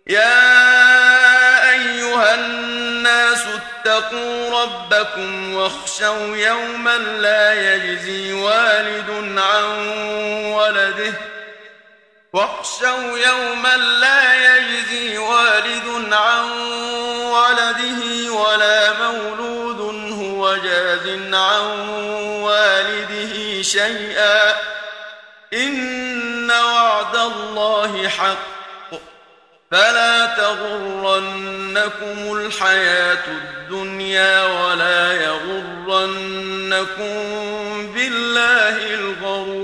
يا أيها الناس اتقوا ربكم واخشوا يوما لا يجزي والد عن ولده ولا مولود هو جاز عن والده شيئا إن وعد الله حق فلا تغرنكم الحياة الدنيا ولا يغرنكم بالله الغرور.